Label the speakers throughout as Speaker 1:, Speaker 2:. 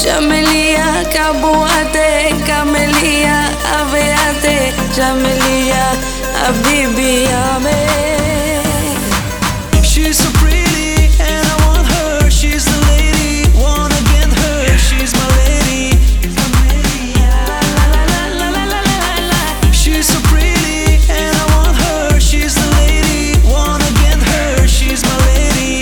Speaker 1: Jamelia, Kabuate, Camelia, Aveate, Jamelia, Habibi,
Speaker 2: She's so pretty and I want her. She's the lady, wanna get her. She's my lady. She's so pretty and I want her. She's the lady, wanna get her. She's my lady.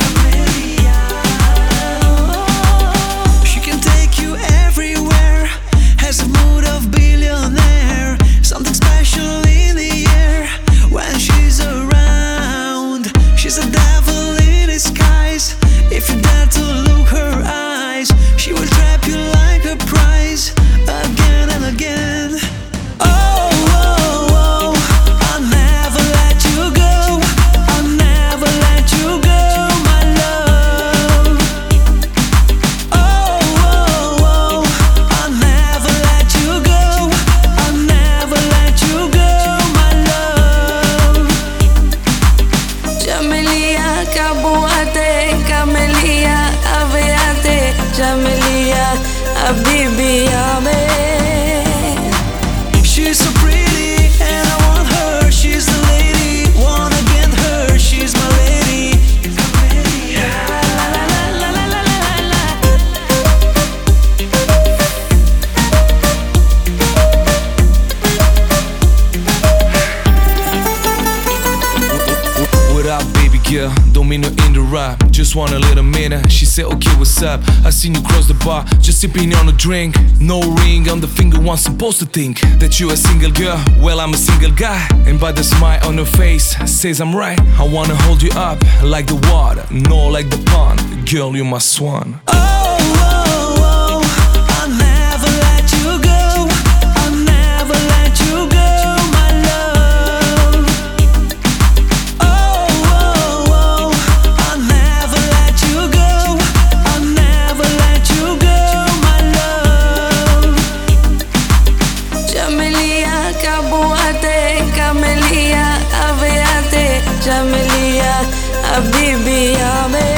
Speaker 2: She can take you everywhere, has a mood of billionaire. Something special in the air when she's around. She's a devil in disguise. If you dare to look her eyes, she will trap you like a prize again and again. Oh, oh, oh, I'll never let you go. I'll never let you go, my love. Oh, oh, oh, I'll never let you go. I'll never let you go, my love.
Speaker 1: Jamelia, Kabuate, Camelia, Aveate, Jamelia, Habibi,
Speaker 2: She's so pretty and I want her. She's the lady, wanna get her. She's my lady. What up, baby girl? Don't mean to interrupt, just want a little minute. She said, okay, what's up? I seen you cross the bar, just sipping on a drink. No ring on the finger, one supposed to think that you a single girl. Well, I'm a single guy, and by the smile on her face says I'm right. I wanna hold you up like the water, no like the pond. Girl, you're my swan. Oh, oh, oh, I'll never let you go. I'll never let you go, my love. Oh, oh, oh, I'll never let you go. I'll never let you go, my love.
Speaker 1: Jamelia, Kabuate, Camelia, Aveate, Jamelia, Habibi,